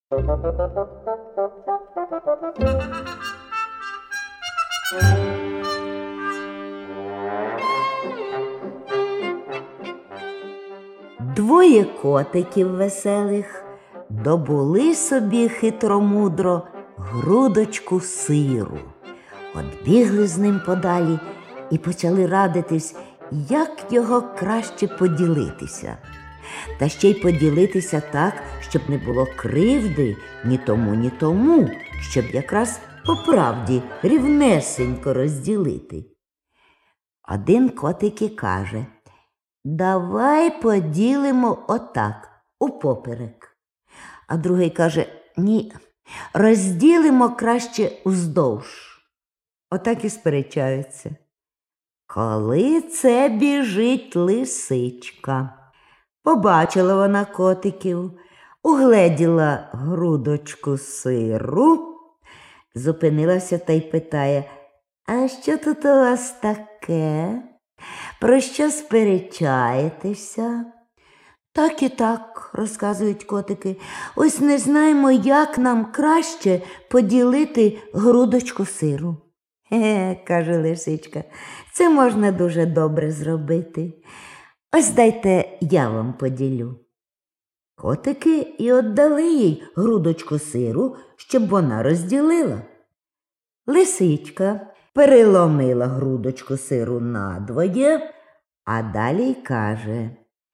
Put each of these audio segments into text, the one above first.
Двоє котиків веселих добули собі хитромудро грудочку сиру. От бігли з ним подалі і почали радитись, як його краще поділитися. Та ще й поділитися так, щоб не було кривди ні тому, щоб якраз по правді рівнесенько розділити. Один котик і каже: «Давай поділимо отак, упоперек». А другий каже: «Ні, розділимо краще уздовж». Отак і сперечаються. Коли це біжить лисичка. Побачила вона котиків, угледіла грудочку сиру, зупинилася та й питає: «А що тут у вас таке? Про що сперечаєтеся?» «Так і так», – розказують котики, «ось не знаємо, як нам краще поділити грудочку сиру». «Хе-хе», – каже лисичка, «це можна дуже добре зробити. Ось дайте я вам поділю». Котики і віддали їй грудочку сиру, щоб вона розділила. Лисичка переломила грудочку сиру надвоє, а далі й каже: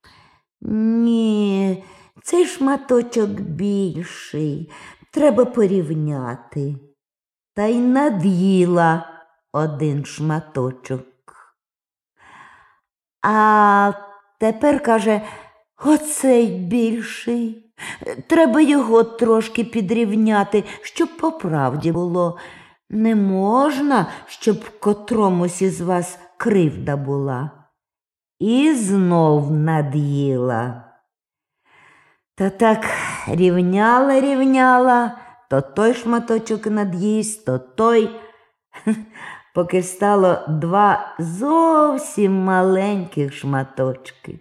«Ні, цей шматочок більший, треба порівняти». Та й над'їла один шматочок. А тепер, каже, оцей більший, треба його трошки підрівняти, щоб по правді було. Не можна, щоб котромусь із вас кривда була. І знов над'їла. Та так рівняла, то той шматочок над'їсть, то той, поки стало два зовсім маленьких шматочки.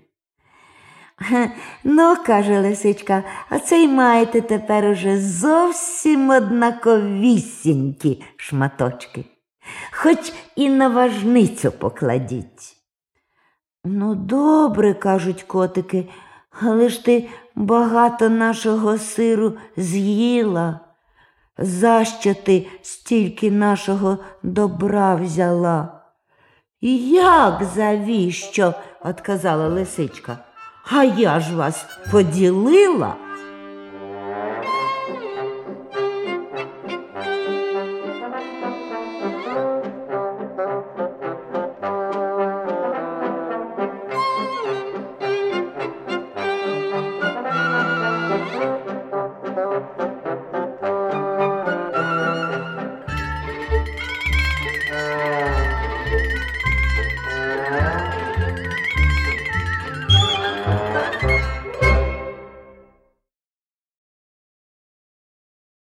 «Ну, – каже лисичка, – оце й маєте тепер уже зовсім однаковісінькі шматочки. Хоч і на важницю покладіть». «Ну, добре, – кажуть котики, – але ж ти багато нашого сиру з'їла. За що ти стільки нашого добра взяла?» «Як завіщо?» – отказала лисичка. «А я ж вас поділила